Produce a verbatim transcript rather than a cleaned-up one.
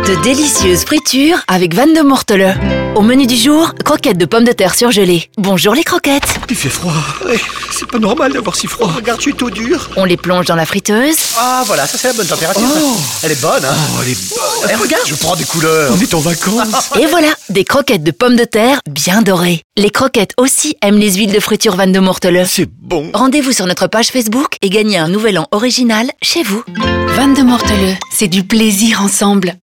De délicieuses fritures avec Van de Mortele. Au menu du jour, croquettes de pommes de terre surgelées. Bonjour les croquettes. Il fait froid. Ouais, c'est pas normal d'avoir si froid. Regarde, je suis tout dur. On les plonge dans la friteuse. Ah voilà, ça c'est la bonne température. Oh. Elle est bonne, hein. Oh, elle est bonne. Eh, regarde, je prends des couleurs. On est en vacances. Et voilà, des croquettes de pommes de terre bien dorées. Les croquettes aussi aiment les huiles de friture Van de Mortele. C'est bon. Rendez-vous sur notre page Facebook et gagnez un nouvel an original chez vous. Van de Mortele, c'est du plaisir ensemble.